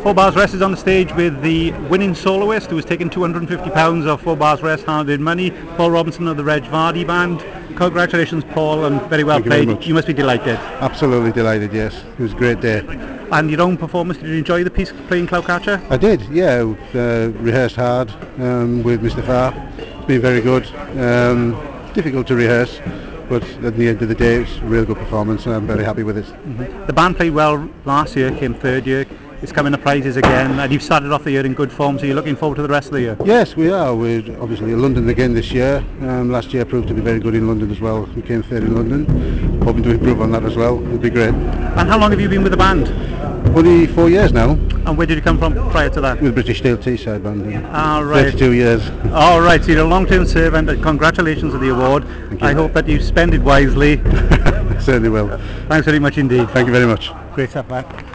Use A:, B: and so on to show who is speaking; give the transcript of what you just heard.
A: Four Bars Rest is on the stage with the winning soloist who has taken £250 of Four Bars Rest hard-earned money, Paul Robinson of the Reg Vardy Band. Congratulations, Paul, and very well played. You must be delighted.
B: Absolutely delighted, yes. It was a great day.
A: And your own performance, did you enjoy the piece playing Cloudcatcher?
B: I did, yeah. Rehearsed hard with Mr. Farr. It's been very good. Difficult to rehearse, but at the end of the day it's a real good performance and I'm very happy with it.
A: The band played well last year, came third year. It's coming to prizes again, and you've started off the year in good form, so you're looking forward to the rest of the year?
B: Yes, we are. We're obviously in London again this year. Last year proved to be very good in London as well. We came third in London, hoping to improve on that as well. It'll be great.
A: And how long have you been with the band?
B: Only 4 years now.
A: And where did you come from prior to that?
B: With British Steel Teesside Band.
A: Right.
B: 32 years.
A: All right, so you're a long-term servant, and congratulations on the award. I hope that you spend it wisely.
B: Certainly will.
A: Thanks very much indeed.
B: Thank you very much.
A: Great stuff, Matt.